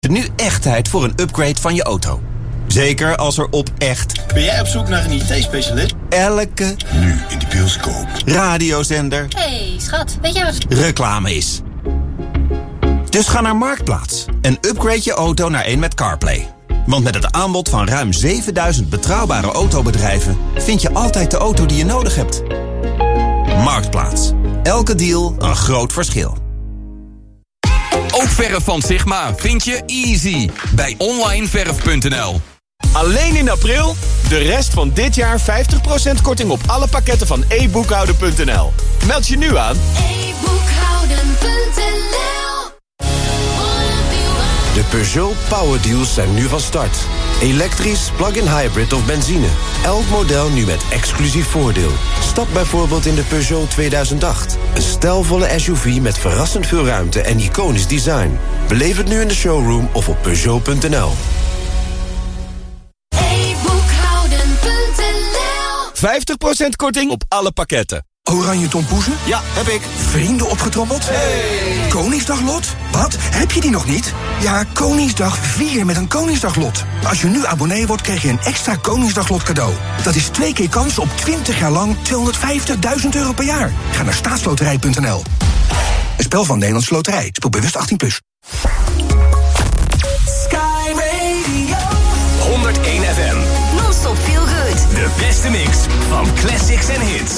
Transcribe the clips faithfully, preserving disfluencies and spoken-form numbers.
Nu echt tijd voor een upgrade van je auto. Zeker als er op echt... Ben jij op zoek naar een I T-specialist? Elke... Nu in de bioscoop. Radiozender... Hey, schat, weet je wat... reclame is. Dus ga naar Marktplaats en upgrade je auto naar een met CarPlay. Want met het aanbod van ruim zevenduizend betrouwbare autobedrijven... vind je altijd de auto die je nodig hebt. Marktplaats. Elke deal een groot verschil. Ook verf van Sigma vind je easy bij onlineverf punt n l. Alleen in april, de rest van dit jaar vijftig procent korting op alle pakketten van e boekhouden punt n l. Meld je nu aan. e boekhouden punt n l. De Peugeot Power Deals zijn nu van start. Elektrisch, plug-in hybrid of benzine. Elk model nu met exclusief voordeel. Stap bijvoorbeeld in de Peugeot tweeduizend acht. Een stijlvolle S U V met verrassend veel ruimte en iconisch design. Beleef het nu in de showroom of op Peugeot punt n l. e boekhouden punt n l. vijftig procent korting op alle pakketten. Oranje tompoezen? Ja, heb ik. Vrienden opgetrommeld? Hey. Koningsdaglot? Wat? Heb je die nog niet? Ja, Koningsdag vier met een Koningsdaglot. Als je nu abonnee wordt, krijg je een extra Koningsdaglot cadeau. Dat is twee keer kans op twintig jaar lang tweehonderdvijftigduizend euro per jaar. Ga naar staatsloterij punt n l. Een spel van Nederlandse Loterij. Speel bewust achttien plus. Sky Radio. honderdéén F M. Non-stop feel good. De beste mix van classics en hits.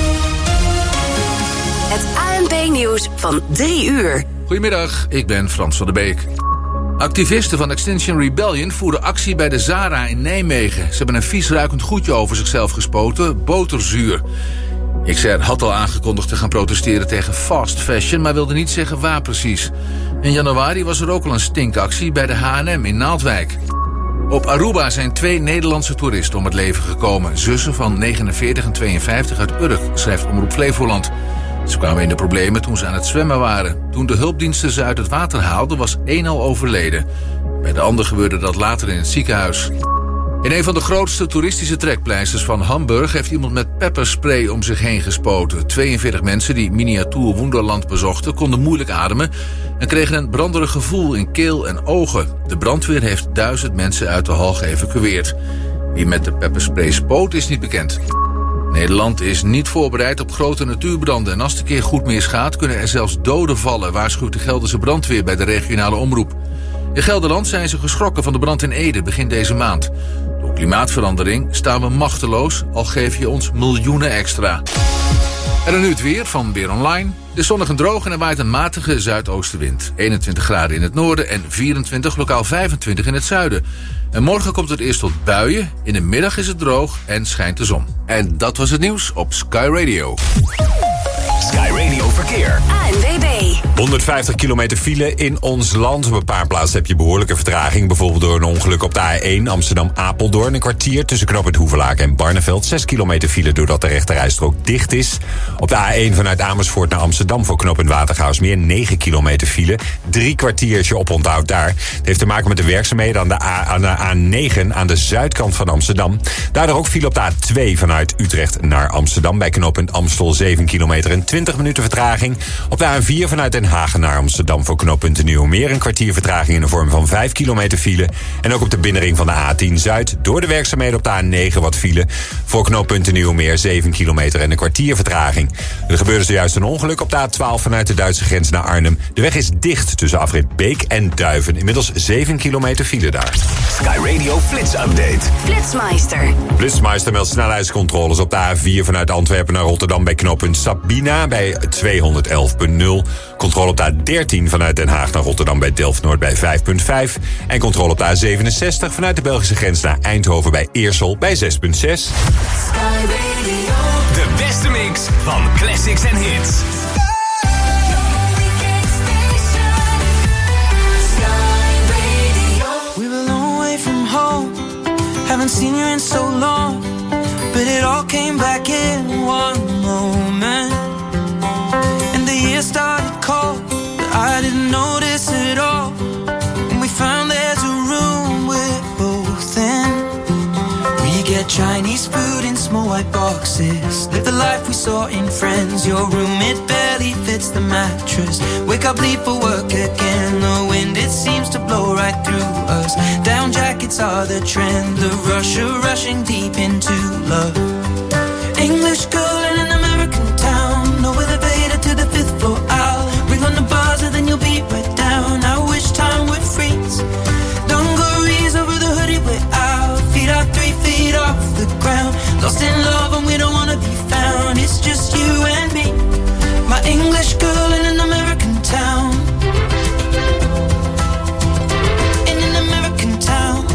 Het A N P-nieuws van drie uur. Goedemiddag, ik ben Frans van der Beek. Activisten van Extinction Rebellion voeren actie bij de Zara in Nijmegen. Ze hebben een vies ruikend goedje over zichzelf gespoten, boterzuur. X R had al aangekondigd te gaan protesteren tegen fast fashion, maar wilde niet zeggen waar precies. In januari was er ook al een stinkactie bij de H en M in Naaldwijk. Op Aruba zijn twee Nederlandse toeristen om het leven gekomen. Zussen van negenenveertig en tweeënvijftig uit Urk, schrijft Omroep Flevoland. Ze kwamen in de problemen toen ze aan het zwemmen waren. Toen de hulpdiensten ze uit het water haalden, was één al overleden. Bij de ander gebeurde dat later in het ziekenhuis. In een van de grootste toeristische trekpleisters van Hamburg heeft iemand met pepperspray om zich heen gespoten. tweeënveertig mensen die Miniatuur Wonderland bezochten konden moeilijk ademen en kregen een branderig gevoel in keel en ogen. De brandweer heeft duizend mensen uit de hal geëvacueerd. Wie met de pepperspray spoot is niet bekend. Nederland is niet voorbereid op grote natuurbranden en als het een keer goed misgaat kunnen er zelfs doden vallen, waarschuwt de Gelderse brandweer bij de regionale omroep. In Gelderland zijn ze geschrokken van de brand in Ede begin deze maand. Door klimaatverandering staan we machteloos, al geef je ons miljoenen extra. En dan nu het weer van Weer Online. Het is zonnig en droog en er waait een matige zuidoostenwind. eenentwintig graden in het noorden en vierentwintig, lokaal vijfentwintig in het zuiden. En morgen komt het eerst tot buien. In de middag is het droog en schijnt de zon. En dat was het nieuws op Sky Radio. Sky Radio Verkeer. A N W B. honderdvijftig kilometer file in ons land. Op een paar plaatsen heb je behoorlijke vertraging. Bijvoorbeeld door een ongeluk op de A één Amsterdam-Apeldoorn. Een kwartier tussen knooppunt Hoevelaak en Barneveld. zes kilometer file doordat de rechterrijstrook dicht is. Op de A één vanuit Amersfoort naar Amsterdam voor knooppunt Watergraafsmeer. negen kilometer file. Drie kwartiertje op onthoud daar. Het heeft te maken met de werkzaamheden aan de, A, aan de A negen aan de zuidkant van Amsterdam. Daardoor ook file op de A twee vanuit Utrecht naar Amsterdam. Bij knooppunt Amstel zeven kilometer en twintig minuten vertraging. Op de A vier vanuit Den Haag naar Amsterdam voor knooppunt de Nieuwemeer. Een kwartier vertraging in de vorm van vijf kilometer file. En ook op de binnenring van de A tien Zuid. Door de werkzaamheden op de A negen wat file. Voor knooppunt de Nieuwemeer zeven kilometer en een kwartier vertraging. Er gebeurde zojuist een ongeluk op de A twaalf vanuit de Duitse grens naar Arnhem. De weg is dicht tussen afrit Beek en Duiven. Inmiddels zeven kilometer file daar. Sky Radio Flits Update. Flitsmeister. Flitsmeister meldt snelheidscontroles op de A vier vanuit Antwerpen naar Rotterdam bij knooppunt Sabina bij tweehonderdelf punt nul. Controle op de A dertien vanuit Den Haag naar Rotterdam bij Delft-Noord bij vijf punt vijf. En controle op de A zevenenzestig vanuit de Belgische grens naar Eindhoven bij Eersel bij zes punt zes. De beste mix van classics en hits. We were a long way from home. Haven't seen you in so long. But it all came back in one moment. And the year started cold, but I didn't notice it all. And we found there's a room we're both in. We get Chinese food and small white boxes. Live the life we saw in Friends. Your room, it barely fits the mattress. Wake up, leave for work again. The wind, it seems to blow right through us. Down jackets are the trend. The rush of rushing deep into love. English girl in an American town. No elevator to the fifth floor. I'll ring on the buzzer, then you'll be right down. I wish time would freeze. Dungarees over the hoodie, we're out. Feet are three feet off the ground. Lost in love and we don't wanna be found. It's just you and me. My English girl in an American town. In an American town.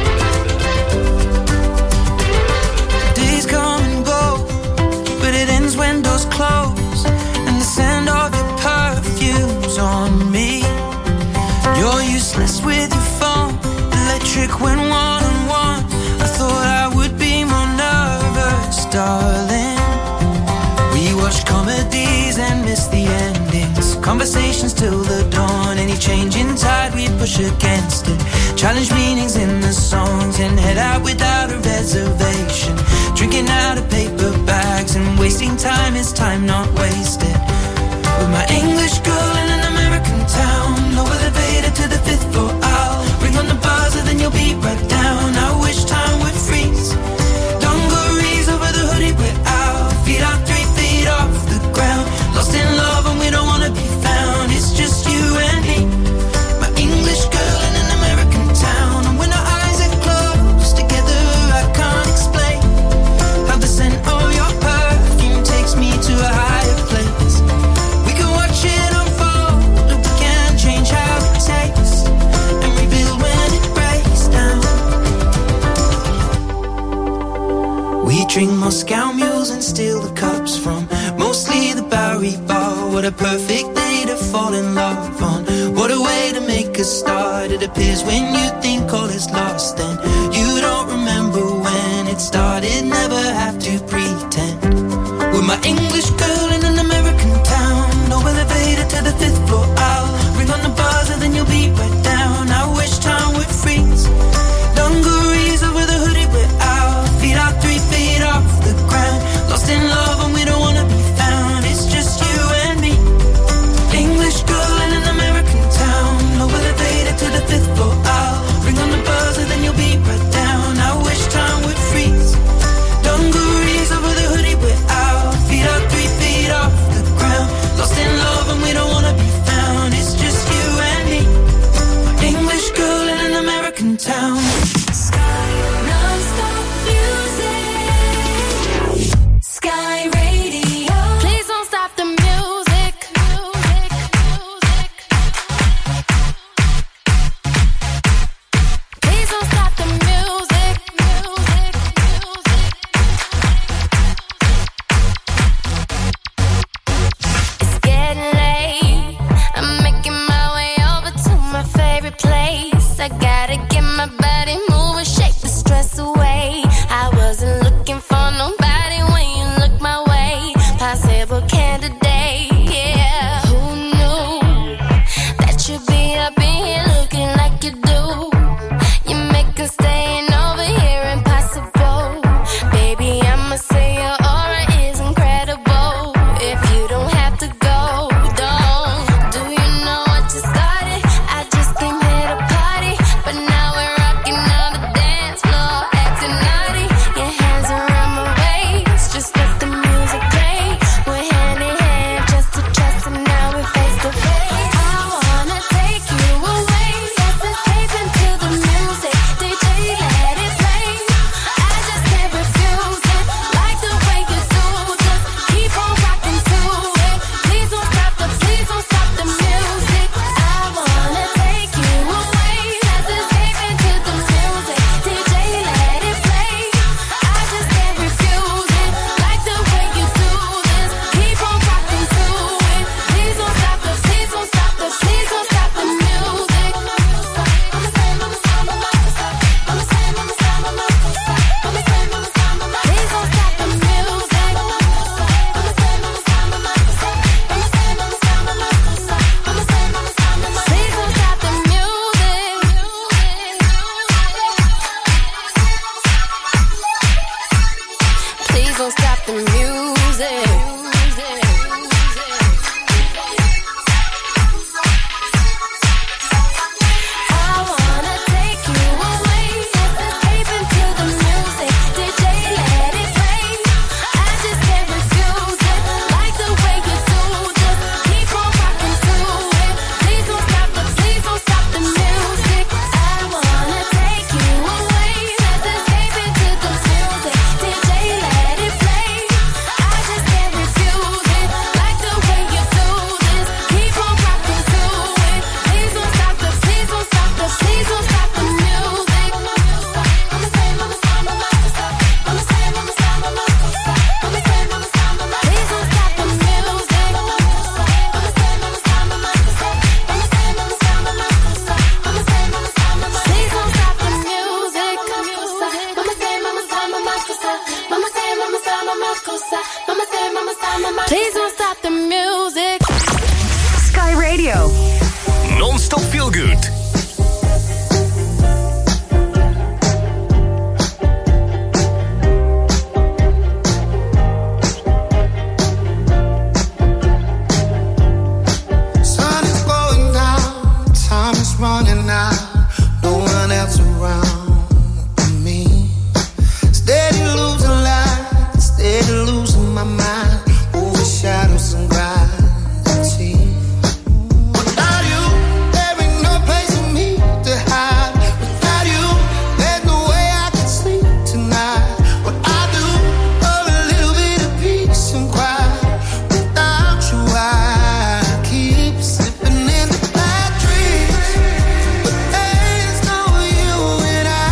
Days come and go, but it ends when doors close. And the scent of your perfume's on me. You're useless with your phone, electric when one-on-one. I thought I would be more nervous, darling. We watch comedies and miss the endings. Conversations till the dawn. Any change in tide, we push against it. Challenge meanings in the songs and head out without a reservation. Drinking out of paper bags and wasting time is time not wasted. With my English girl in an American town. No elevator to the fifth floor. I'll ring on the buzzer, then you'll be right down. I wish time would freeze. Dungarees over the hoodie, we're out. Feet are three feet off the ground. Lost in love and we don't wanna be found. It's just you and me. My English girl in an American town. And when our eyes are closed together, I can't explain how the scent of your perfume takes me to a higher place. We can watch it unfold, but we can't change how it tastes. And rebuild when it breaks down. We drink Moscow mules and steal the cups from mostly the Bowery Bar. What a perfect day to fall in love on. What a way to make a start. It appears when you think all is lost, then you don't remember when it started. Never have to pretend. With my English girl in an American town. No elevator to the fifth floor. I'll ring on the buzzer, then you'll be right down. I wish time would freeze. Dungarees over the hoodie, we're out. Feet are three feet off the ground. Lost in love and we don't wanna be found. It's just you and me. English girl in an American town. No elevator to the fifth floor. I'll ring on the buzzer, then you'll be right down. I wish time would freeze. Dungarees over the hoodie, we're out. Feet are three feet off the ground. Lost in love and we don't wanna be found. It's just you and me. English girl in an American town. Non-stop music. Sky Radio. Please don't stop the music. Please don't stop the music. It's getting late. I'm making my way over to my favorite place. I gotta get my body moving, shake the stress away. I wasn't looking for nobody when you look my way. Possible candidate, yeah. Who knew that you'd be up in here looking like you do? You make us staying over here impossible. Baby, I'ma say your aura is incredible. If you don't have to go, don't. Do you know what you started? I just came here to party, but now we're rocking all Please don't stop the music. Sky Radio. Non-stop feel good. Running out, no one else around me. Steady losing light, steady losing my mind. Over shadows and gravity. Without you, there ain't no place for me to hide. Without you, there's no way I can sleep tonight. What I do for a little bit of peace and quiet. Without you, I keep slipping in the bad dreams. There's no you and I.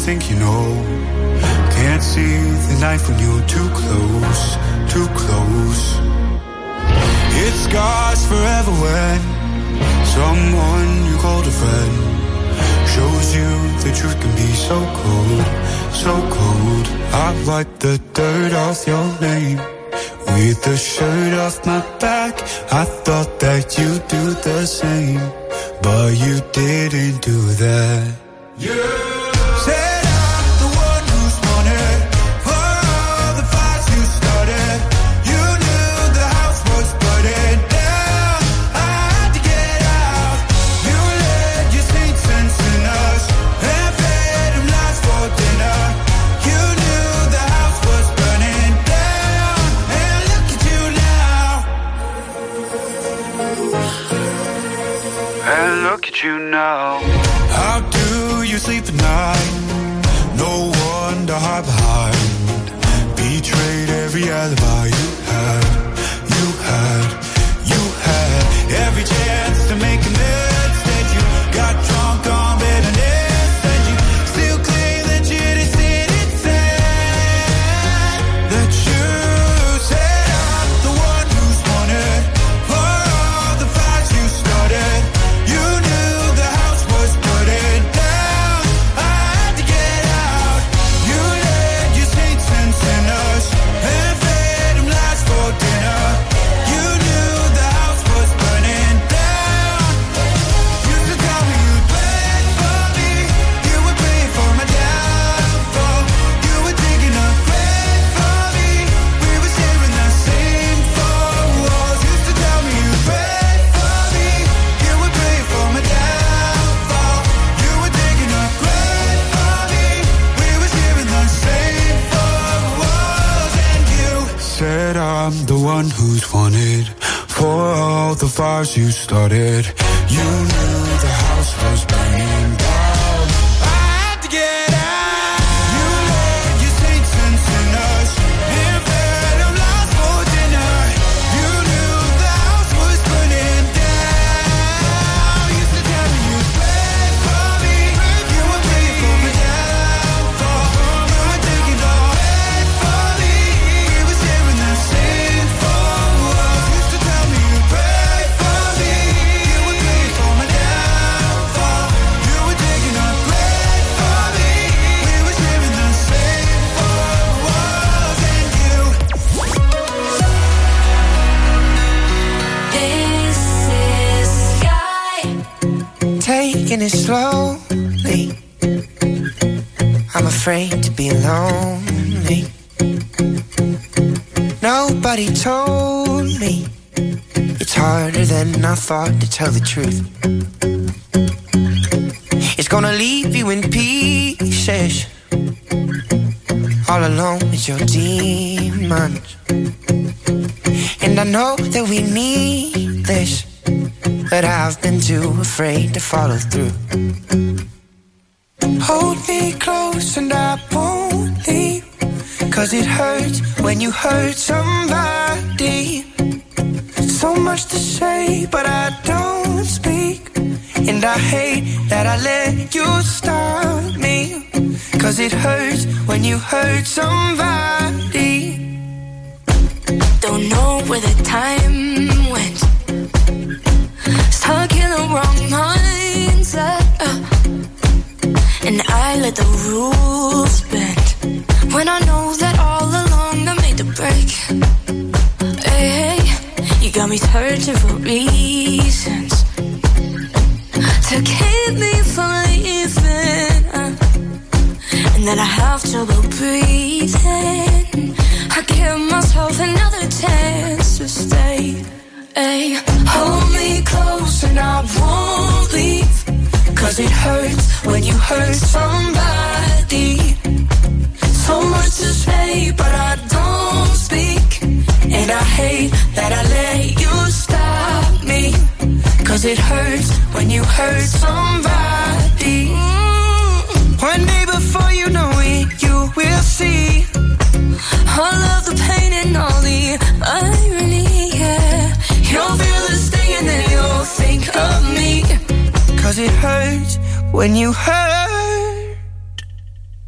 think you know. Can't see the knife when you're too close, too close. It scars forever when someone you called a friend shows you the truth can be so cold, so cold. I wipe the dirt off your name with the shirt off my back. I thought that you'd do the same, but you didn't do that. You said I'm the one who's wanted for all the fights you started. You knew the house was burning down. I had to get out. You led your saints and sinners and fed them lies for dinner. You knew the house was burning down, and look at you now. And look at you now. How do you sleep at night? No one to hide behind. Betrayed every alibi you had, you had, you had. Every chance to make amends. Instead you got drunk on bitterness, and you still claim that you just didn't say that you said I'm the one who's wanted for all the fights you started. You knew the house was burning down. I had to get out. You led your saints and sinners and fed them lies for dinner. You knew the house was burning down. Used to tell me you'd pray for me. You would pray for my downfall. You were digging a grave for me. We were sharing the same four walls. Used to tell me you'd pray for me. You would pray for my downfall. You were digging a grave for me. We were sharing the same four walls. And you said I'm the one who's wanted for all the fires you started. You knew the house was burning down. I had to get out. You led your saints and sinners and fed them lies for dinner. You knew the house was burning down. Used to tell me you'd pray for me. You would pray for my downfall. You were taking the hate for me. We were sharing the same four walls. Used to tell me you'd pray for me. You would pray for my downfall. You were taking a grave for me. We were sharing the same four walls. And you This is Sky. Taking it slowly. I'm afraid to be lonely. Nobody told me it's harder than I thought to tell the truth. It's gonna leave you in pieces, all alone with your demons. And I know that we need this, but I've been too afraid to follow through. Hold me close and I won't leave, 'cause it hurts when you hurt somebody. So much to say, but I don't speak. And I hate that I let you stop me, 'cause it hurts when you hurt somebody. Don't know where the time went. Stuck in the wrong mindset, uh, and I let the rules bend, when I know that all along I made the break. Hey, hey, you got me searching for reasons to keep me from leaving, uh, and then I have trouble breathing. I give myself another chance to stay. Hey, hold me close and I won't leave, 'cause it hurts when you hurt somebody. So much to say, but I don't speak. And I hate that I let you stop me, 'cause it hurts when you hurt somebody. Mm. One day before you know it, you will see all of the pain and all the irony, yeah. You'll feel the sting and then you'll think of me, 'cause it hurts when you hurt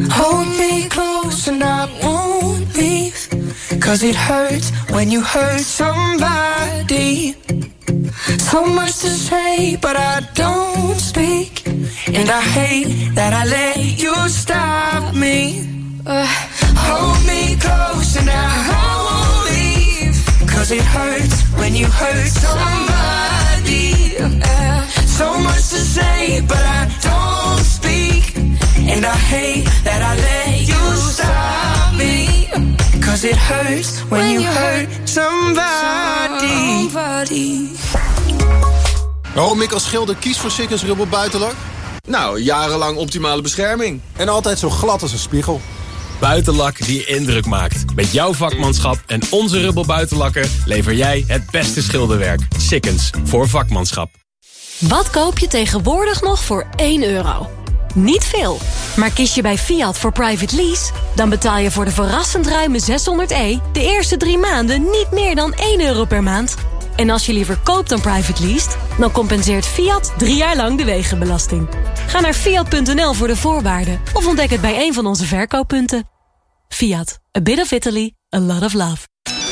Hold me close and I won't leave. Cause it hurts when you hurt somebody. So much to say, but I don't speak. And I hate that I let you stop me. Uh, hold me close and I won't leave. Cause it hurts when you hurt somebody. Uh, so much to say, but I don't speak. And I hate that I let you stop me. Cause it hurts when, when you hurt somebody. somebody. Waarom ik als schilder kies voor Sikkens Rubber Buitenlak? Nou, jarenlang optimale bescherming. En altijd zo glad als een spiegel. Buitenlak die indruk maakt. Met jouw vakmanschap en onze Rubber Buitenlakken lever jij het beste schilderwerk. Sikkens, voor vakmanschap. Wat koop je tegenwoordig nog voor één euro? Niet veel. Maar kies je bij Fiat voor private lease, dan betaal je voor de verrassend ruime zeshonderd e de eerste drie maanden niet meer dan één euro per maand. En als je liever koopt dan private leased, dan compenseert Fiat drie jaar lang de wegenbelasting. Ga naar fiat punt n l voor de voorwaarden of ontdek het bij een van onze verkooppunten. Fiat, a bit of Italy, a lot of love.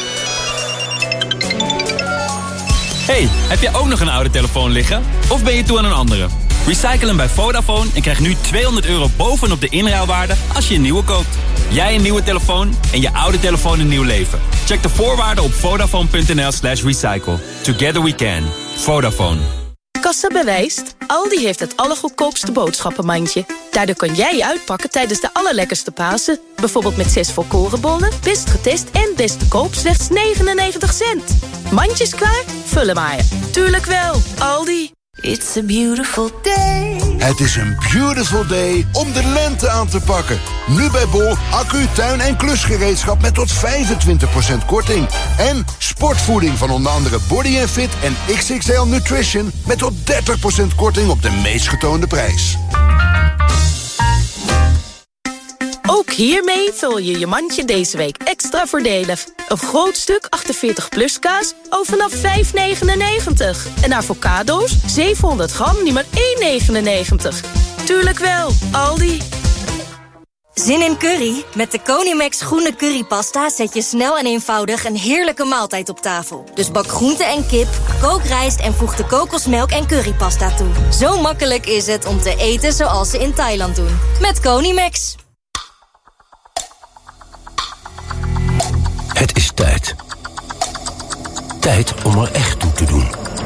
Hey, heb jij ook nog een oude telefoon liggen? Of ben je toe aan een andere? Recycle hem bij Vodafone en krijg nu tweehonderd euro bovenop de inruilwaarde als je een nieuwe koopt. Jij een nieuwe telefoon en je oude telefoon een nieuw leven. Check de voorwaarden op vodafone punt n l slash recycle. Together we can. Vodafone. Kassa bewijst. Aldi heeft het allergoedkoopste boodschappenmandje. Daardoor kan jij je uitpakken tijdens de allerlekkerste Pasen. Bijvoorbeeld met zes volkorenbollen, best getest en best te koop slechts negenennegentig cent. Mandjes klaar? Vullen maar. Tuurlijk wel, Aldi. It's a beautiful day. Het is een beautiful day om de lente aan te pakken. Nu bij Bol, accu, tuin en klusgereedschap met tot vijfentwintig procent korting. En sportvoeding van onder andere Body and Fit en X X L Nutrition met tot dertig procent korting op de meest getoonde prijs. Ook hiermee vul je je mandje deze week extra voordelig. Een groot stuk achtenveertig plus kaas al vanaf vijf negenennegentig. En avocado's zevenhonderd gram nu maar één negenennegentig. Tuurlijk wel, Aldi. Zin in curry? Met de Conimax groene currypasta zet je snel en eenvoudig een heerlijke maaltijd op tafel. Dus bak groente en kip, kook rijst en voeg de kokosmelk en currypasta toe. Zo makkelijk is het om te eten zoals ze in Thailand doen. Met Conimax. Het is tijd. Tijd om er echt toe te doen.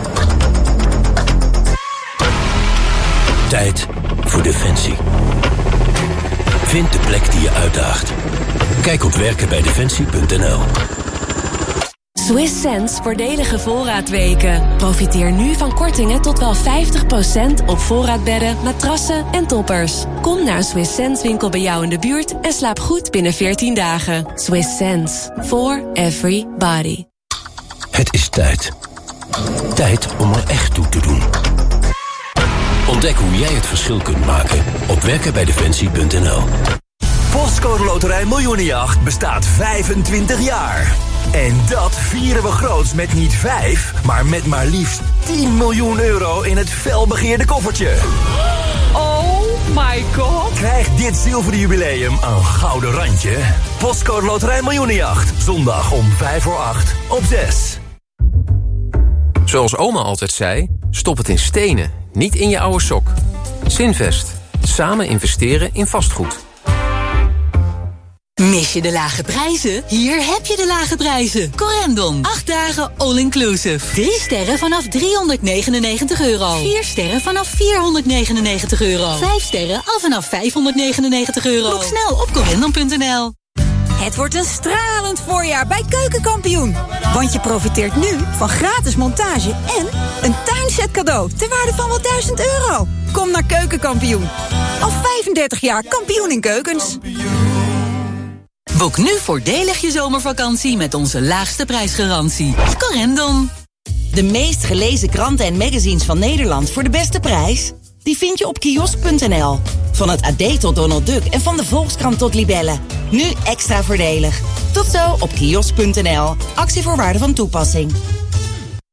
Tijd voor Defensie. Vind de plek die je uitdaagt. Kijk op werken bij defensie punt n l. Swiss Sense voordelige voorraadweken. Profiteer nu van kortingen tot wel vijftig procent op voorraadbedden, matrassen en toppers. Kom naar een Swiss Sense winkel bij jou in de buurt en slaap goed binnen veertien dagen. Swiss Sense. For everybody. Het is tijd. Tijd om er echt toe te doen. Ontdek hoe jij het verschil kunt maken op werken bij defensie punt n l. Postcode Loterij Miljoenenjacht bestaat vijfentwintig jaar. En dat vieren we groots met niet vijf, maar met maar liefst tien miljoen euro in het felbegeerde koffertje. Oh my god. Krijg dit zilveren jubileum een gouden randje. Postcode Loterij Miljoenenjacht. Zondag om vijf voor acht op zes. Zoals oma altijd zei, stop het in stenen, niet in je oude sok. Zinvest. Samen investeren in vastgoed. Mis je de lage prijzen? Hier heb je de lage prijzen. Corendon. acht dagen all-inclusive. drie sterren vanaf driehonderdnegenennegentig euro. vier sterren vanaf vierhonderdnegenennegentig euro. vijf sterren al vanaf vijfhonderdnegenennegentig euro. Boek snel op corendon punt n l. Het wordt een stralend voorjaar bij Keukenkampioen. Want je profiteert nu van gratis montage en een tuinset cadeau ter waarde van wel duizend euro. Kom naar Keukenkampioen. Al vijfendertig jaar kampioen in keukens. Boek nu voordelig je zomervakantie met onze laagste prijsgarantie. Corendon. De meest gelezen kranten en magazines van Nederland voor de beste prijs? Die vind je op kiosk punt n l. Van het A D tot Donald Duck en van de Volkskrant tot Libelle. Nu extra voordelig. Tot zo op kiosk punt n l. Actievoorwaarden van toepassing.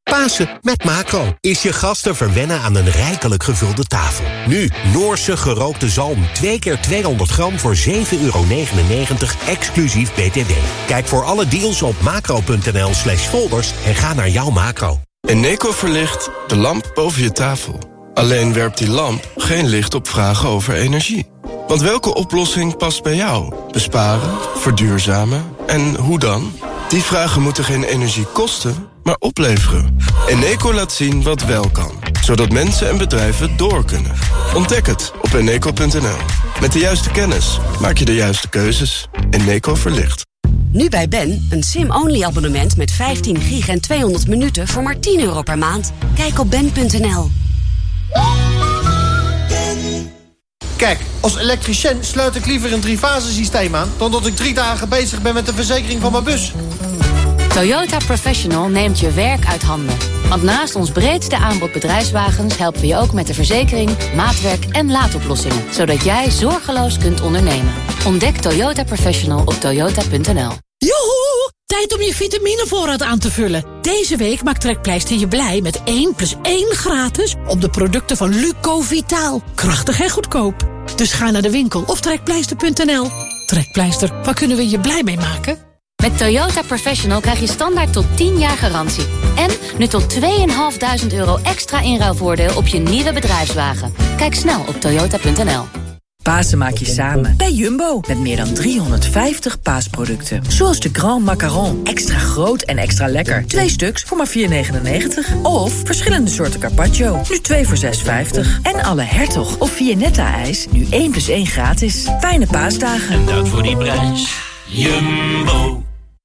Pasen met Macro is je gasten verwennen aan een rijkelijk gevulde tafel. Nu Noorse gerookte zalm, twee keer tweehonderd gram voor zeven euro negenennegentig, exclusief B T W. Kijk voor alle deals op macro.nl slash folders en ga naar jouw Macro. Eneco verlicht de lamp boven je tafel. Alleen werpt die lamp geen licht op vragen over energie. Want welke oplossing past bij jou? Besparen, verduurzamen en hoe dan? Die vragen moeten geen energie kosten, maar opleveren. Eneco laat zien wat wel kan, zodat mensen en bedrijven door kunnen. Ontdek het op eneco punt n l. Met de juiste kennis maak je de juiste keuzes. Eneco verlicht. Nu bij Ben, een sim-only abonnement met vijftien gig en tweehonderd minuten voor maar tien euro per maand. Kijk op ben punt n l. Kijk, als elektricien sluit ik liever een drie-fase-systeem aan dan dat ik drie dagen bezig ben met de verzekering van mijn bus. Toyota Professional neemt je werk uit handen. Want naast ons breedste aanbod bedrijfswagens helpen we je ook met de verzekering, maatwerk en laadoplossingen. Zodat jij zorgeloos kunt ondernemen. Ontdek Toyota Professional op toyota punt n l. Joehoe! Tijd om je vitaminevoorraad aan te vullen. Deze week maakt Trekpleister je blij met één plus één gratis op de producten van Lucovitaal. Krachtig en goedkoop. Dus ga naar de winkel of trekpleister punt n l. Trekpleister, waar kunnen we je blij mee maken? Met Toyota Professional krijg je standaard tot tien jaar garantie. En nu tot tweeduizend vijfhonderd euro extra inruilvoordeel op je nieuwe bedrijfswagen. Kijk snel op toyota punt n l. Pasen maak je samen bij Jumbo. Met meer dan driehonderdvijftig paasproducten. Zoals de Grand Macaron. Extra groot en extra lekker. Twee stuks voor maar vier negenennegentig. Of verschillende soorten carpaccio. Nu twee voor zes vijftig. En alle Hertog of Viennetta-ijs. Nu één plus één gratis. Fijne paasdagen. En dat voor die prijs. Jumbo.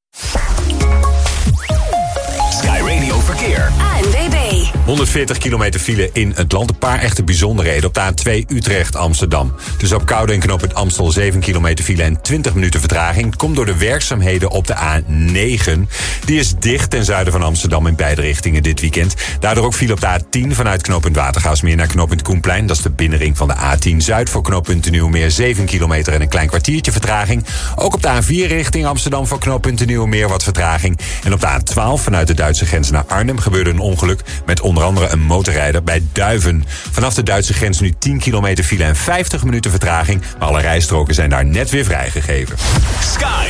Sky Radio Verkeer. A N W B. honderdveertig kilometer file in het land. Een paar echte bijzonderheden. Op de A twee Utrecht-Amsterdam. Dus op Koude en knooppunt Amstel zeven kilometer file en twintig minuten vertraging. Het komt door de werkzaamheden op de A negen. Die is dicht ten zuiden van Amsterdam in beide richtingen dit weekend. Daardoor ook file op de A tien vanuit knooppunt Watergaasmeer naar knooppunt Koenplein. Dat is de binnenring van de A tien Zuid voor knooppunt de Nieuwe Meer. zeven kilometer en een klein kwartiertje vertraging. Ook op de A vier richting Amsterdam voor knooppunt de Nieuwe Meer wat vertraging. En op de A twaalf vanuit de Duitse grens naar Arnhem gebeurde een ongeluk met onder andere een motorrijder bij Duiven. Vanaf de Duitse grens nu tien kilometer file en vijftig minuten vertraging. Maar alle rijstroken zijn daar net weer vrijgegeven. Sky.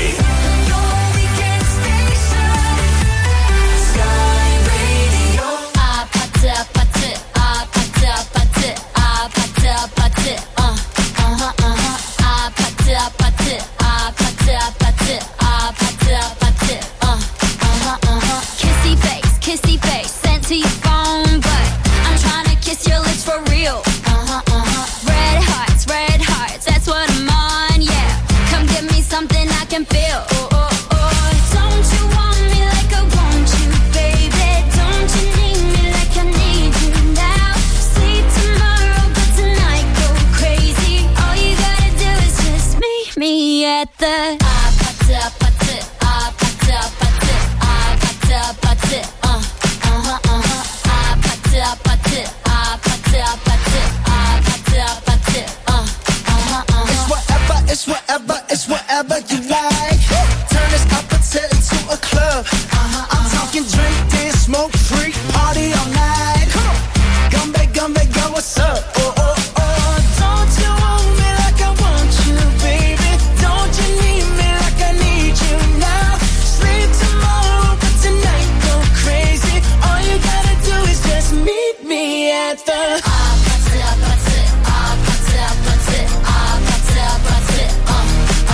Kissy face, sent to your phone, but I'm tryna kiss your lips for real. Uh-huh, uh-huh. Red hearts, red hearts, that's what I'm on, yeah. Come give me something I can feel. Oh, oh, oh. Don't you want me like I want you, baby? Don't you need me like I need you now? Sleep tomorrow, but tonight go crazy. All you gotta do is just meet me at the ah, pata, pata, ah, pata, pata, ah, pata, pata, uh. It's whatever, it's whatever, it's whatever you like. Turn this appetite into a club. I'm talking drink, dance, smoke, freak, party all night. Gumbe, gumbe, go, what's up? Oh, oh, oh. Don't you want me like I want you, baby? Don't you need me like I need you now? Sleep tomorrow, but tonight go crazy. All you gotta do is just meet me at the ah, pata, pata, ah, pata, pata, ah, pata, pata, uh.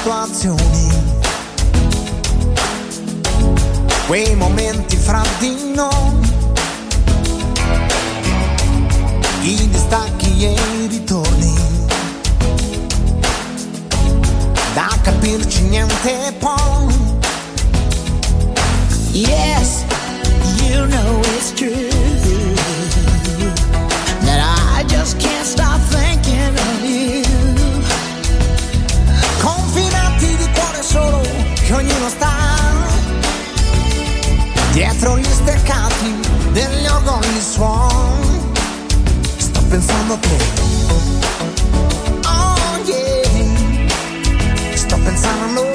situazioni, quei momenti fra di noi, i distacchi e i ritorni, da capirci niente poi. Yes, you know it's true that I just can't stop thinking of you. Confinati di cuore solo, che ognuno sta dietro gli steccati degli organi suoni. Sto pensando a te, oh yeah, sto pensando a noi.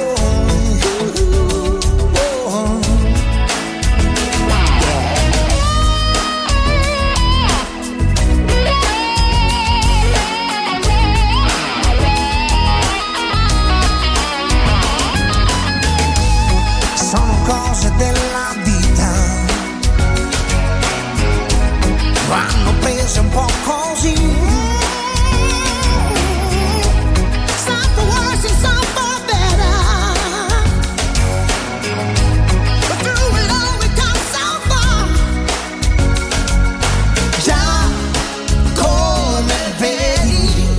Cose della vita vanno prese un po' così. Some for worse and some for better, but through it all we come so far. Già come vedi,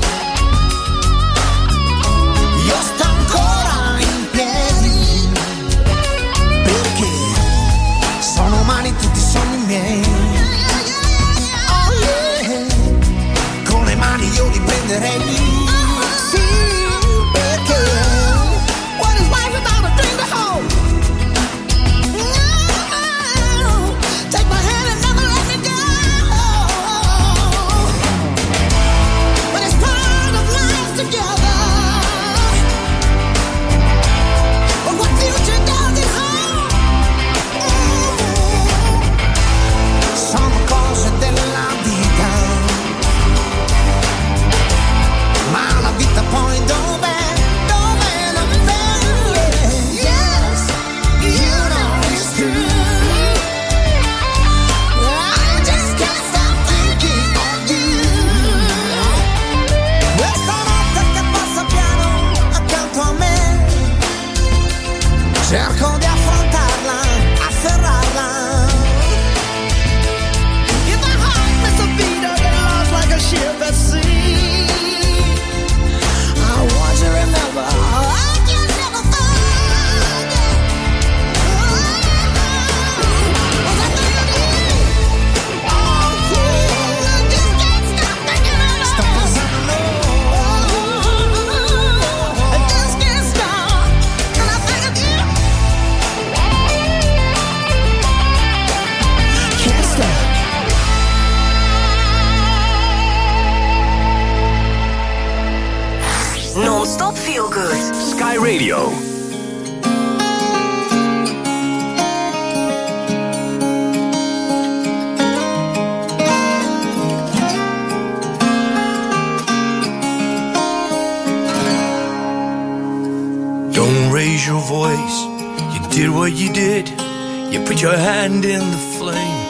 io sto ancora in piedi, perché sono umani tutti i sogni miei. Oh yeah, con le mani io li prenderei. Sì, perché What is life without a dream to hold? No, take my hand and never let me go. But it's part of life together. But what future does it hold? sono cose della vita, ma la vita poi dov'è? Dov'è? Dov'è? Yes, you know it's true. I just can't stop thinking of you. Questa notte che passa piano accanto a me, cerco di affrontarla, afferrarla. If my heart missed a beat, I get lost like a ship at sea. I want to remember, I can never forget. Was I thinking of you? Oh yeah, just can't stop thinking of you. I just can't stop, and I think of you. Can't stop. Non-stop feel good. Sky Radio. Don't raise your voice. You did what you did. You put your hand in the flame.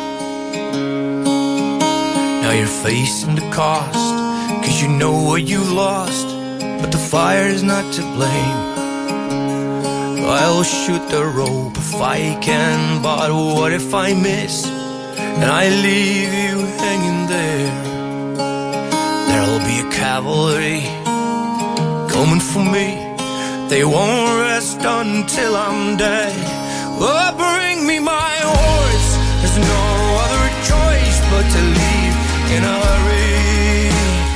Now you're facing the cost, cause you know what you lost. But the fire is not to blame. I'll shoot the rope if I can, but what if I miss and I leave you hanging there? There'll be a cavalry coming for me. They won't rest until I'm dead. Oh, bring me my horse. There's no other choice but to leave in a hurry.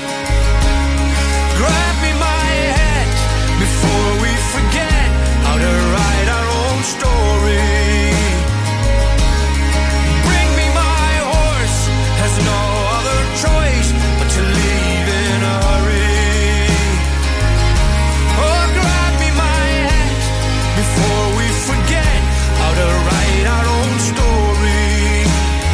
Grab me my hat before we forget how to write our own story. Bring me my horse. Has no other choice but to leave in a hurry. Oh, grab me my hat before we forget how to write our own story.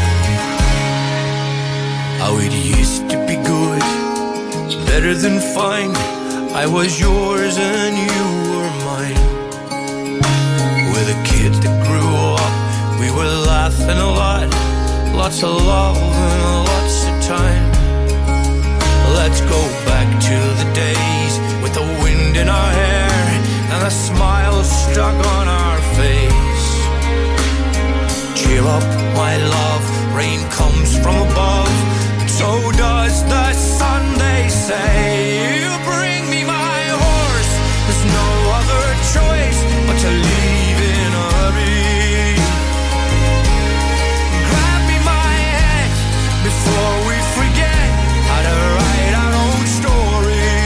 How it used to be good, better than fine. I was yours and you were mine. We're the kids that grew up, we were laughing a lot. Lots of love and lots of time. Let's go back to the days with the wind in our hair and a smile stuck on our face. Cheer up, my love, rain comes from above, so does the sun, they say. You bring me my horse, there's no other choice but to leave in a hurry. Grab me my hand before we forget how to write our own story.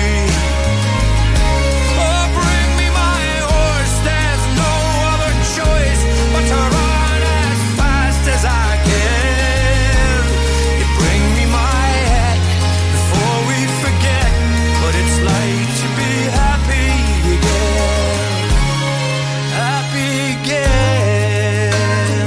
Oh, bring me my horse, there's no other choice but to run as fast as I can. You bring me my hat before we forget what it's like to be happy again. Happy again.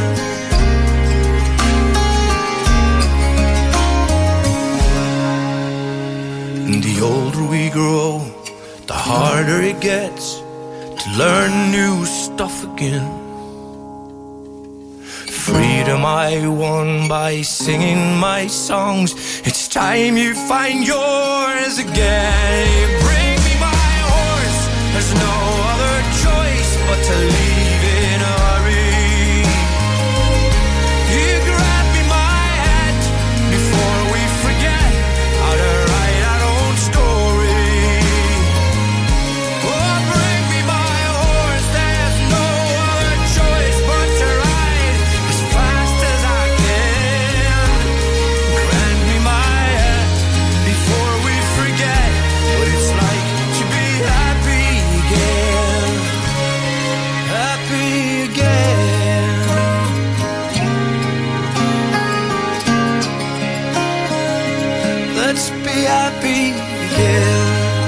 And the older we grow, the harder it gets to learn new stuff again. Freedom I won by singing my songs. It's time you find yours again. You bring me my horse, there's no other choice but to leave in a hurry. You grab me my hat before we forget how to write our own story. Oh, bring me my horse, there's no other choice but to ride as fast as I can. Grant me my hat before we forget what it's like to be happy again. Happy again. Let's be happy again.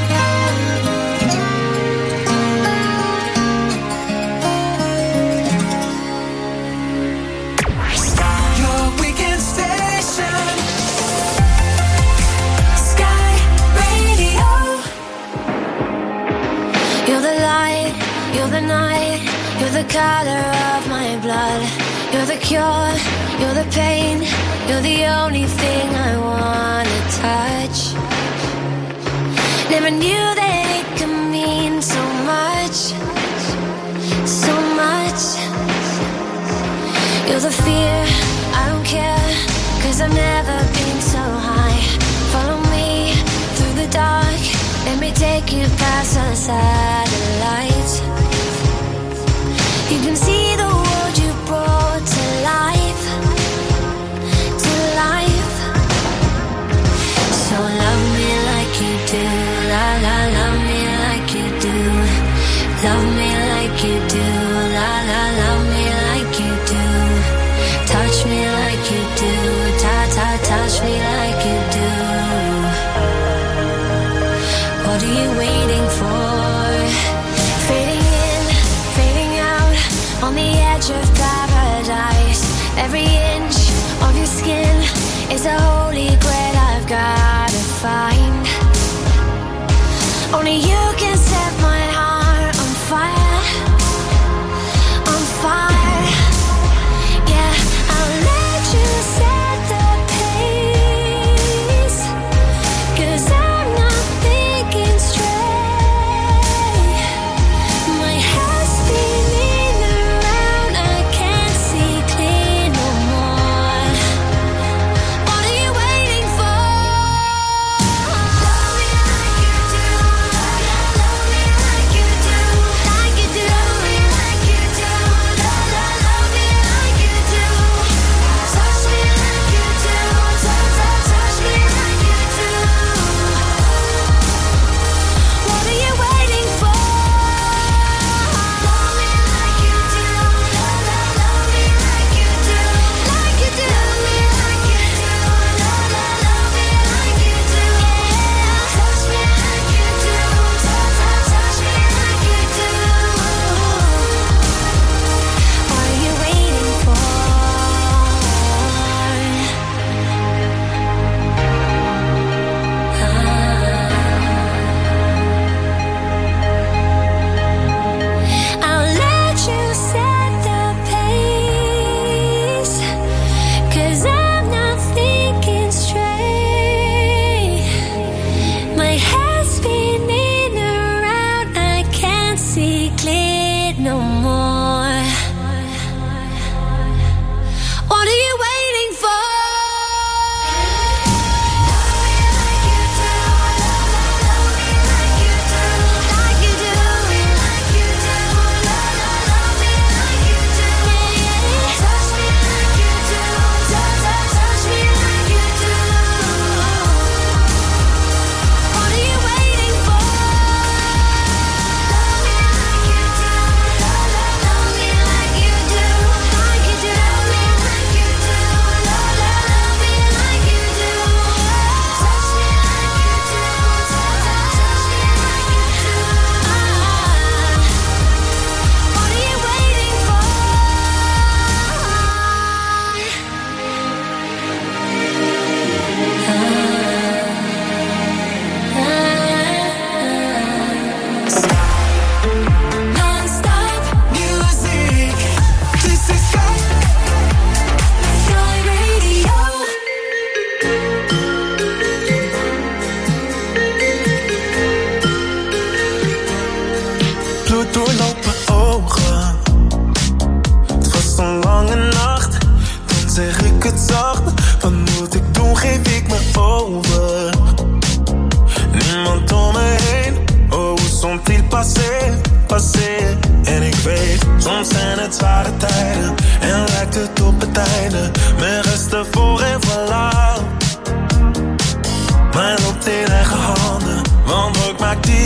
Your weekend station. Sky Radio. You're the light, you're the night, you're the color of my blood. You're the cure, you're the pain, you're the only thing I wanna touch. Never knew that it could mean so much, so much. You're the fear, I don't care, cause I've never been so high. Follow me through the dark, let me take you past the satellites. You can see the world you brought to life, to life. So love me like you do, la la, love me like you do. Love me like you do, la la, love me like you do. Touch me like you do, ta ta, touch me like you do. What are you waiting for? Fading in, fading out, on the edge of paradise. Every inch of your skin is a holy grail I've gotta find. Only you can set my heart on fire, on fire. Yeah, I'll let you set the pace.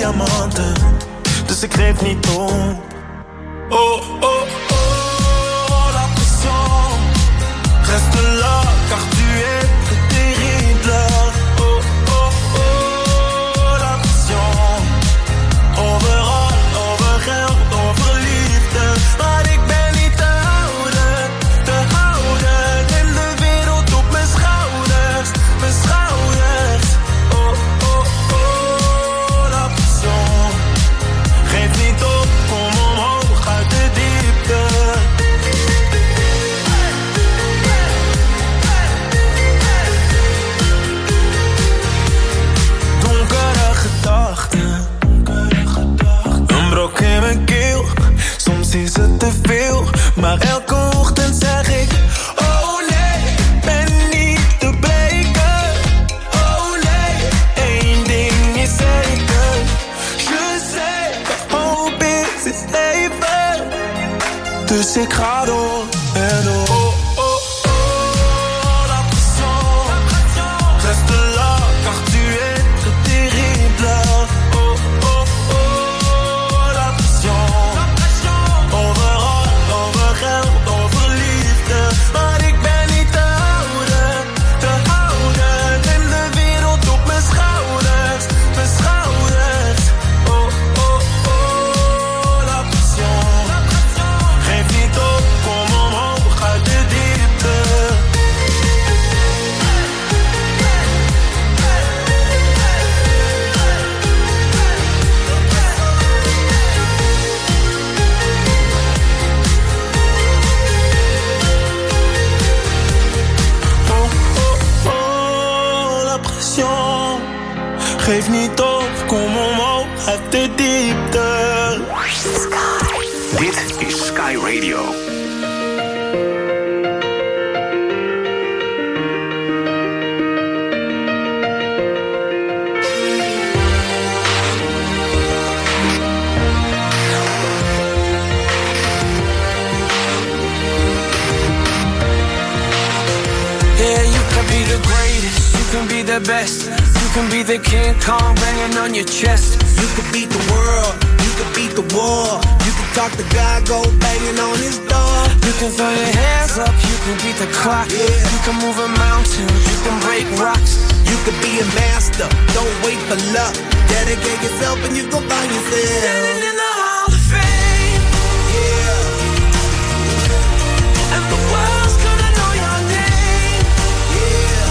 diamanten, dus ik geef niet op. Oh, oh, oh, la pression reste là, car tu es très terrible. Oh, oh, oh, la pression overal, over geld, over liefde. Maar ik ben niet te houden, te houden. In de wereld op mijn schouders, mijn schouders. Oh, oh, oh, la pression. Geef niet op, kom omhoog uit de diepte. Donkere gedachten, een brok in mijn keel. Soms is het te veel, maar elke ochtend zeg ik: oh nee, ik ben niet te breken. Oh nee, één ding is zeker. Je sais, de hoop is het leven. Dus ik ga door en door. Oh, oh, oh, la pression reste là, car tu es très terrible. Oh, oh, oh, la pression overal, over geld, over liefde. Maar ik ben niet te houden, te houden. In de wereld op mijn schouders, mijn schouders. Oh, oh, oh, la pression. Geef niet op, kom omhoog uit de diepte. Oh, oh, oh, la pression. Geef niet op, kom omhoog uit de diepte. Dit is Sky Radio. Yeah, you can be the greatest, you can be the best. You can be the King Kong banging on your chest. You could beat the world, you could beat the war. You could talk to God, go banging on his door. You can throw your hands up, you can beat the clock. Yeah. You can move a mountain, you can break rocks. You could be a master, don't wait for luck. Dedicate yourself and you gon' find yourself. Standing in the Hall of Fame, Yeah, and the world's gonna know your name. yeah,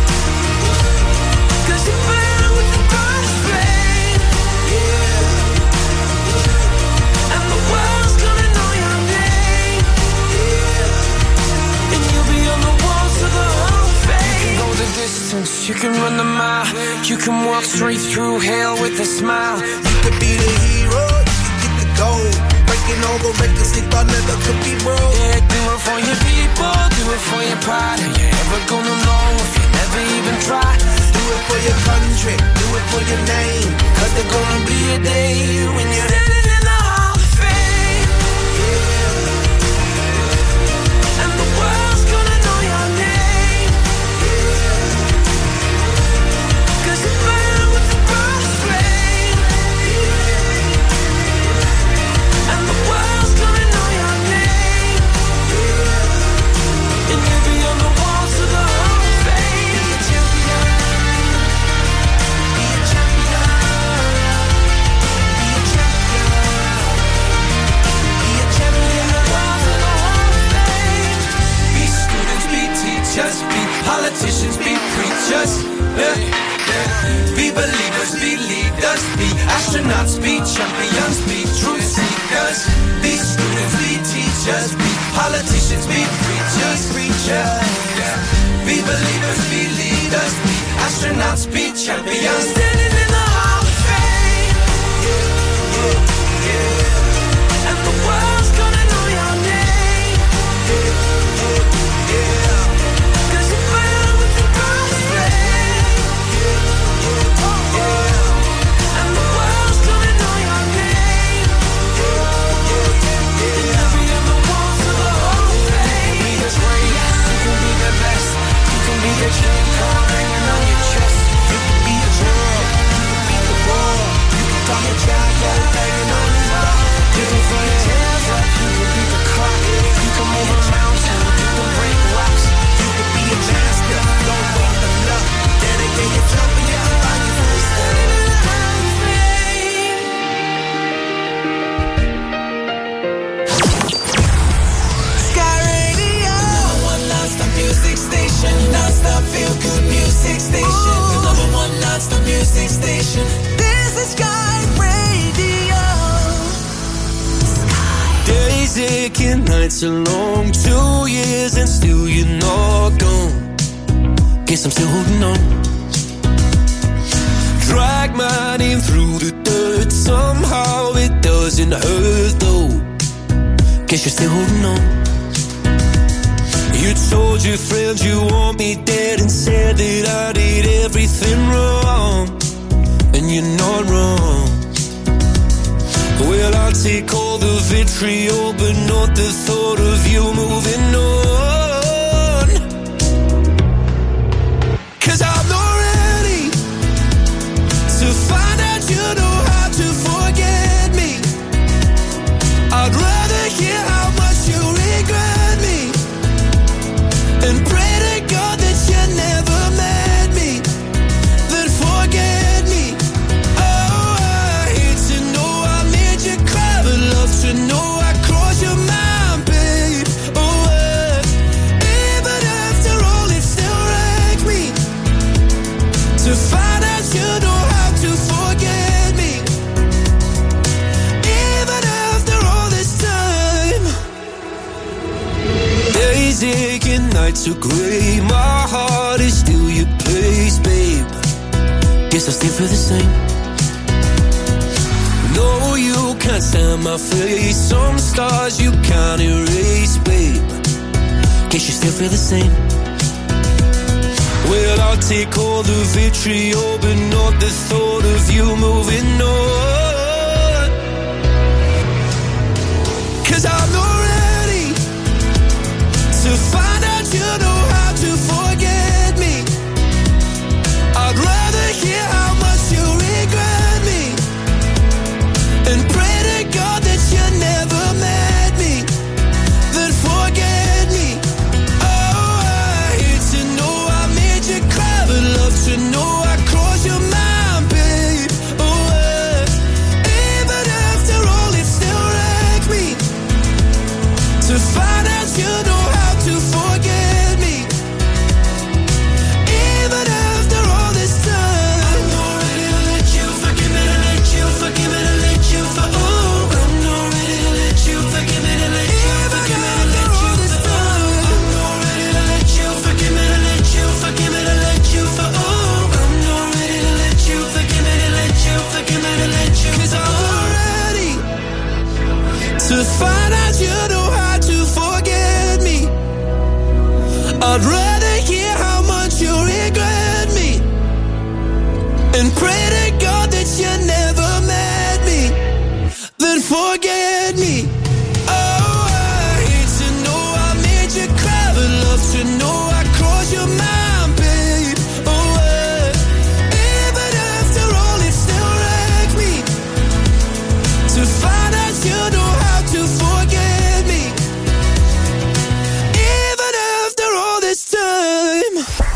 'Cause you burn with the brightest flame, yeah, and the world's gonna know your name. yeah. And you'll be on the walls of the Hall of Fame. You can go the distance, you can run the mile. You can walk straight through hell with a smile. You could be the hero, you could get the gold. Breaking all the records they thought never could be broke. Yeah, do it for your people, do it for your pride. Are you ever gonna know if you never even try? Do it for your country, do it for your name. Cause there's gonna be a day when you're standing in the Hall of Fame, and the world's gonna know your name. 'Cause you burn with the brightest flame, and the world's gonna know your name. And you'll be on the walls of the Hall of Fame. Be a champion, be a champion, be a champion, be a champion in the walls of the Hall of Fame. Be students, be teachers, be politicians, be preachers. Yeah, yeah. Be believers, be leaders, be astronauts, be champions, be truth seekers. Be students, be teachers, be politicians, be preachers, preachers. Yeah. Be believers, be leaders, be astronauts, be champions. Standing in the Hall of Fame, yeah, yeah, yeah. And the world's gonna know your name, yeah, yeah, yeah. 'Cause you burn with the brightest flame, yeah, yeah, yeah. And the world's gonna know your name, yeah, yeah, yeah. And you'll be on the walls of the Hall of Fame. You can be the greatest, you can be the best. You can be the King Kong hanging on your chest. You could be a world, you could beat the war. You could talk to music station. The number one non-stop music station. This is Sky Radio. Sky. Days aching, nights are long. Two years and still you're not gone. Guess I'm still holding on. Drag my name through the dirt. Somehow it doesn't hurt though. Guess you're still holding on. You told your friends you want me dead and said that I did everything wrong. And you're not wrong. Well, I'll take all the vitriol, but not the thought of you moving on. 'Cause I'm not ready to find out you know how to forget me. I'd rather hear how much you regret me and pray to God that you never met me, then forget me. Oh, I hate to know I made you cry, but love to know I crossed your mind, babe. Oh, uh, even after all, it still wrecks me to find out you know how to forget me. Even after all this time. Days aching, nights are gray. My heart is still your place, babe. Guess I still feel the same. No, you can't stand my face. Some scars you can't erase, babe. Guess you still feel the same. Well, I'll take all the vitriol, but not the thought of you moving on. 'Cause I'm not ready to find out you know how to forget me. I'd rather hear how much you regret me and pray to God that you never met me, then forget me. Oh, I hate to know I made you cry, but love to know I crossed your mind, babe. Oh, uh, even after all, it still wrecks me to find out you know how to forget me. Even after all this time. I'm not ready to let you forgive me, to let you forgive me, to let you for oh. I'm not ready to let you forgive me, to let you forgive me, to let you for oh. I'm not ready to let you forgive me, to let you forgive me, to let you for oh. I'm not ready to let you forgive me, to let you forgive me, to let you. 'Cause I'm not ready to find out you know how to forget me. I'd rather hear how much you regret me and pray to God that you never met me, then forget me. Oh, I hate to know I made you cry, but love to know I crossed your mind, babe. Oh, uh, even after all, it still wrecks me to find out you know how to forget me. Even after all this time.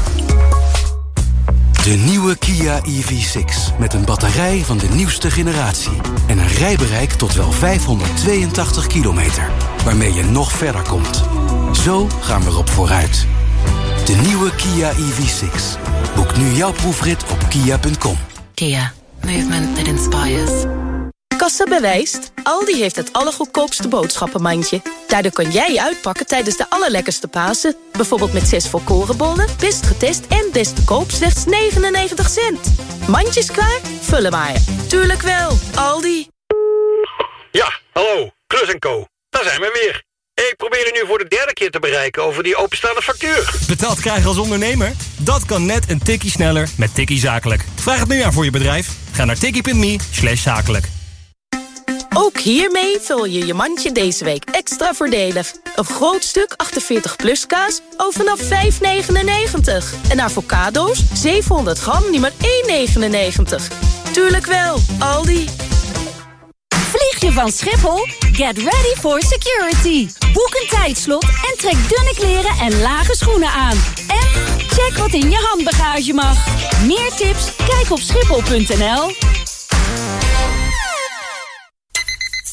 De nieuwe Kia E V zes met een batterij van de nieuwste generatie en een rijbereik tot wel vijfhonderdtweeëntachtig kilometer, waarmee je nog verder komt. Zo gaan we erop vooruit. De nieuwe Kia E V zes. Boek nu jouw proefrit op kia punt com. Kia. Movement that inspires. Kassa bewijst. Aldi heeft het allergoedkoopste boodschappenmandje. Daardoor kan jij uitpakken tijdens de allerlekkerste Pasen. Bijvoorbeeld met zes volkorenbollen, best getest en best te koop slechts negenennegentig cent. Mandjes klaar? Vullen maar. Tuurlijk wel, Aldi. Ja, hallo, Klus en Co. Daar zijn we weer. Ik probeer u nu voor de derde keer te bereiken over die openstaande factuur. Betaald krijgen als ondernemer? Dat kan net een tikkie sneller met Tikkie Zakelijk. Vraag het nu aan voor je bedrijf. Ga naar tikkie punt me slash zakelijk. Ook hiermee vul je je mandje deze week extra voordelig. Een groot stuk achtenveertig plus kaas, al vanaf vijf negenennegentig. En avocado's, zevenhonderd gram, nu maar één negenennegentig. Tuurlijk wel, Aldi. Vlieg je van Schiphol? Get ready for security. Boek een tijdslot en trek dunne kleren en lage schoenen aan. En check wat in je handbagage mag. Meer tips? Kijk op schiphol punt n l.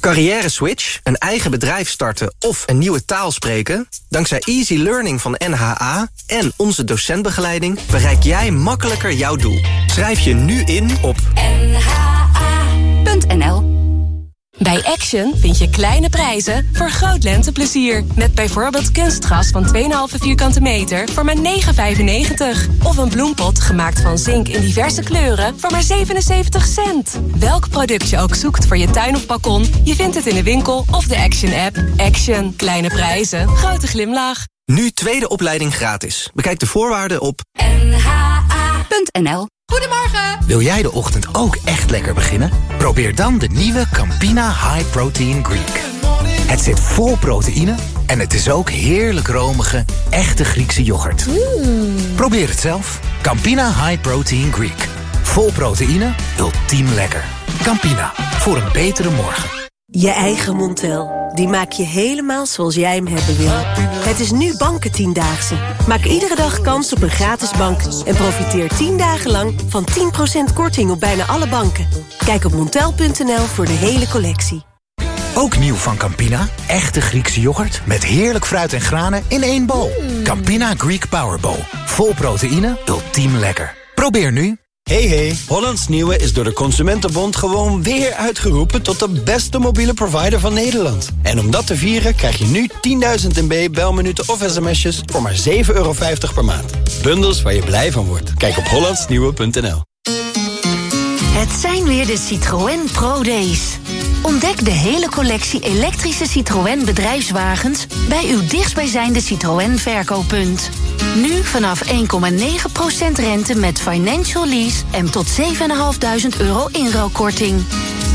Carrière switch, een eigen bedrijf starten of een nieuwe taal spreken? Dankzij Easy Learning van N H A en onze docentbegeleiding bereik jij makkelijker jouw doel. Schrijf je nu in op n h a punt n l. Bij Action vind je kleine prijzen voor groot lenteplezier. Met bijvoorbeeld kunstgras van twee komma vijf vierkante meter voor maar negen vijfennegentig. Of een bloempot gemaakt van zink in diverse kleuren voor maar zevenenzeventig cent. Welk product je ook zoekt voor je tuin of balkon, je vindt het in de winkel of de Action-app. Action. Kleine prijzen. Grote glimlach. Nu tweede opleiding gratis. Bekijk de voorwaarden op n h a punt n l. Goedemorgen! Wil jij de ochtend ook echt lekker beginnen? Probeer dan de nieuwe Campina High Protein Greek. Het zit vol proteïne en het is ook heerlijk romige, echte Griekse yoghurt. Mm. Probeer het zelf. Campina High Protein Greek. Vol proteïne, ultiem lekker. Campina, voor een betere morgen. Je eigen Montel. Die maak je helemaal zoals jij hem hebben wil. Het is nu Bankentiendaagse. Maak iedere dag kans op een gratis bank. En profiteer tien dagen lang van tien procent korting op bijna alle banken. Kijk op montel punt n l voor de hele collectie. Ook nieuw van Campina. Echte Griekse yoghurt met heerlijk fruit en granen in één bol. Mm. Campina Greek Power Bowl. Vol proteïne, ultiem lekker. Probeer nu. Hey hey, Hollands Nieuwe is door de Consumentenbond gewoon weer uitgeroepen tot de beste mobiele provider van Nederland. En om dat te vieren krijg je nu tienduizend M B belminuten of sms'jes voor maar zeven euro vijftig per maand. Bundels waar je blij van wordt. Kijk op hollandsnieuwe punt n l. Het zijn weer de Citroën Pro Days. Ontdek de hele collectie elektrische Citroën bedrijfswagens bij uw dichtstbijzijnde Citroën verkooppunt. Nu vanaf één komma negen procent rente met financial lease en tot zeven en vijfduizend euro inruilkorting.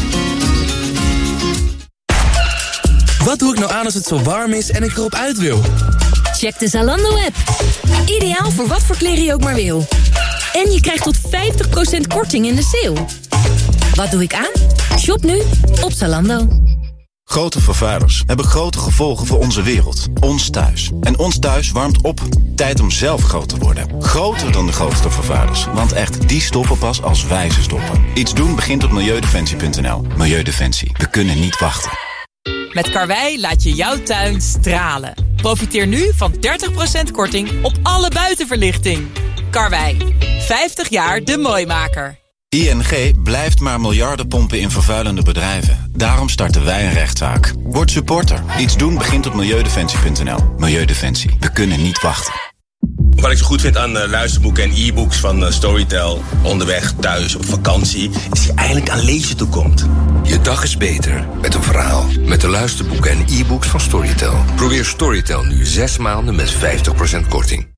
Wat doe ik nou aan als het zo warm is en ik erop uit wil? Check de Zalando-app. Ideaal voor wat voor kleren je ook maar wil. En je krijgt tot vijftig procent korting in de sale. Wat doe ik aan? Shop nu op Zalando. Grote vervuilers hebben grote gevolgen voor onze wereld. Ons thuis. En ons thuis warmt op. Tijd om zelf groot te worden. Groter dan de grootste vervuilers. Want echt, die stoppen pas als wij ze stoppen. Iets doen begint op milieudefensie punt n l. Milieudefensie. We kunnen niet wachten. Met Karwei laat je jouw tuin stralen. Profiteer nu van dertig procent korting op alle buitenverlichting. Karwei. vijftig jaar de Mooimaker. I N G blijft maar miljarden pompen in vervuilende bedrijven. Daarom starten wij een rechtszaak. Word supporter. Iets doen begint op milieudefensie punt n l. Milieudefensie. We kunnen niet wachten. Wat ik zo goed vind aan uh, luisterboeken en e-books van uh, Storytel... onderweg, thuis, op vakantie... is die eigenlijk aan lezen toekomt. Je dag is beter met een verhaal. Met de luisterboeken en e-books van Storytel. Probeer Storytel nu zes maanden met vijftig procent korting.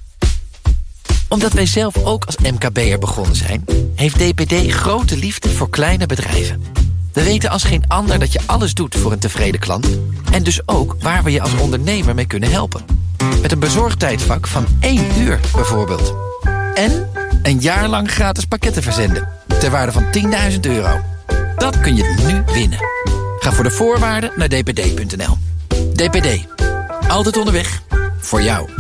Omdat wij zelf ook als M K B'er begonnen zijn... heeft D P D grote liefde voor kleine bedrijven. We weten als geen ander dat je alles doet voor een tevreden klant... en dus ook waar we je als ondernemer mee kunnen helpen. Met een bezorgtijdvak van één uur bijvoorbeeld. En een jaar lang gratis pakketten verzenden. Ter waarde van tienduizend euro. Dat kun je nu winnen. Ga voor de voorwaarden naar d p d punt n l. D P D. Altijd onderweg. Voor jou.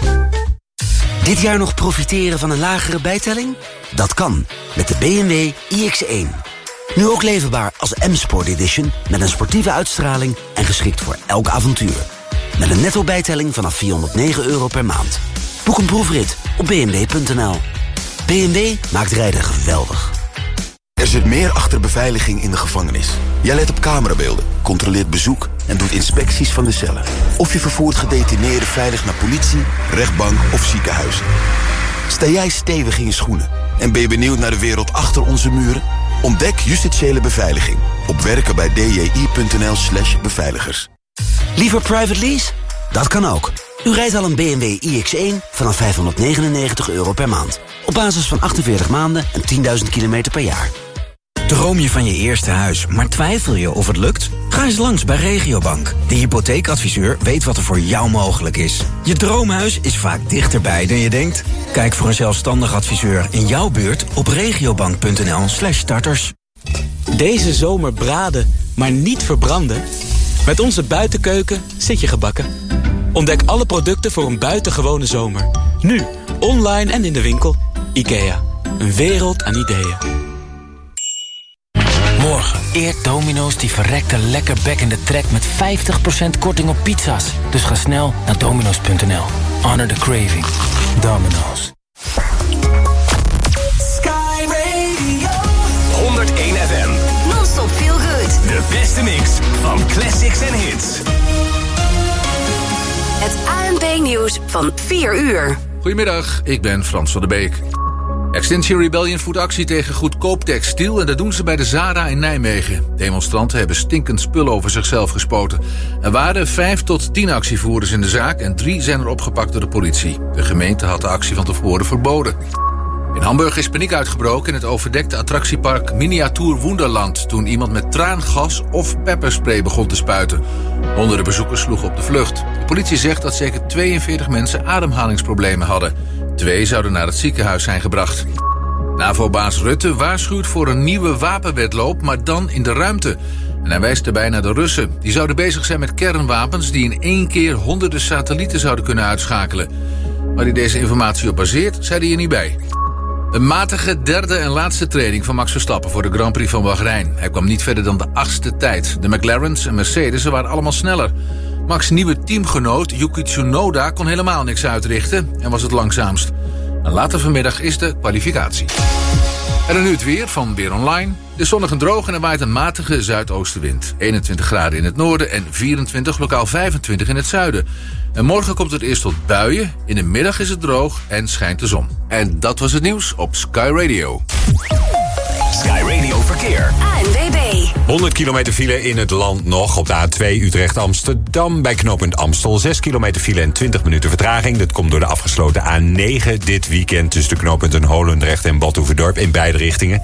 Dit jaar nog profiteren van een lagere bijtelling? Dat kan, met de B M W i X één. Nu ook leverbaar als M-Sport Edition... met een sportieve uitstraling en geschikt voor elk avontuur. Met een netto bijtelling vanaf vierhonderdnegen euro per maand. Boek een proefrit op b m w punt n l. B M W maakt rijden geweldig. Er zit meer achter beveiliging in de gevangenis. Jij let op camerabeelden, controleert bezoek en doet inspecties van de cellen. Of je vervoert gedetineerden veilig naar politie, rechtbank of ziekenhuis. Sta jij stevig in je schoenen en ben je benieuwd naar de wereld achter onze muren? Ontdek justitiële beveiliging op werken bij d j i punt n l slash beveiligers. Liever private lease? Dat kan ook. U rijdt al een B M W i X één vanaf vijfhonderdnegenennegentig euro per maand. Op basis van achtenveertig maanden en tienduizend kilometer per jaar. Droom je van je eerste huis, maar twijfel je of het lukt? Ga eens langs bij Regiobank. De hypotheekadviseur weet wat er voor jou mogelijk is. Je droomhuis is vaak dichterbij dan je denkt. Kijk voor een zelfstandig adviseur in jouw buurt op regiobank punt n l slash starters. Deze zomer braden, maar niet verbranden? Met onze buitenkeuken zit je gebakken. Ontdek alle producten voor een buitengewone zomer. Nu, online en in de winkel. IKEA, een wereld aan ideeën. Morgen eert Domino's die verrekte lekker back in de trek met vijftig procent korting op pizza's. Dus ga snel naar dominos punt n l. Honor the craving. Domino's. Sky Radio. honderdéén F M. Non-stop feel good. De beste mix van classics en hits. Het A N P-nieuws van vier uur. Goedemiddag, ik ben Frans van der Beek. Extinction Rebellion voert actie tegen goedkoop textiel en dat doen ze bij de Zara in Nijmegen. Demonstranten hebben stinkend spul over zichzelf gespoten. Er waren vijf tot tien actievoerders in de zaak en drie zijn er opgepakt door de politie. De gemeente had de actie van tevoren verboden. In Hamburg is paniek uitgebroken in het overdekte attractiepark Miniatuur Wonderland toen iemand met traangas of pepperspray begon te spuiten. Honderden bezoekers sloegen op de vlucht. De politie zegt dat zeker tweeënveertig mensen ademhalingsproblemen hadden. Twee zouden naar het ziekenhuis zijn gebracht. NAVO-baas Rutte waarschuwt voor een nieuwe wapenwedloop, maar dan in de ruimte. En hij wijst daarbij naar de Russen. Die zouden bezig zijn met kernwapens die in één keer honderden satellieten zouden kunnen uitschakelen. Waar hij deze informatie op baseert, zei hij er niet bij. Een matige derde en laatste training van Max Verstappen voor de Grand Prix van Bahrein. Hij kwam niet verder dan de achtste tijd. De McLarens en Mercedes waren allemaal sneller. Max' nieuwe teamgenoot Yuki Tsunoda kon helemaal niks uitrichten en was het langzaamst. En later vanmiddag is de kwalificatie. En dan nu het weer van Weer Online. Het is zonnig en droog en er waait een matige zuidoostenwind. eenentwintig graden in het noorden en vierentwintig, lokaal vijfentwintig in het zuiden. En morgen komt het eerst tot buien. In de middag is het droog en schijnt de zon. En dat was het nieuws op Sky Radio. Sky Radio Verkeer. A N W B. honderd kilometer file in het land nog op de A twee Utrecht-Amsterdam. Bij knooppunt Amstel zes kilometer file en twintig minuten vertraging. Dat komt door de afgesloten A negen dit weekend tussen de knooppunten Holendrecht en Badhoevedorp in beide richtingen.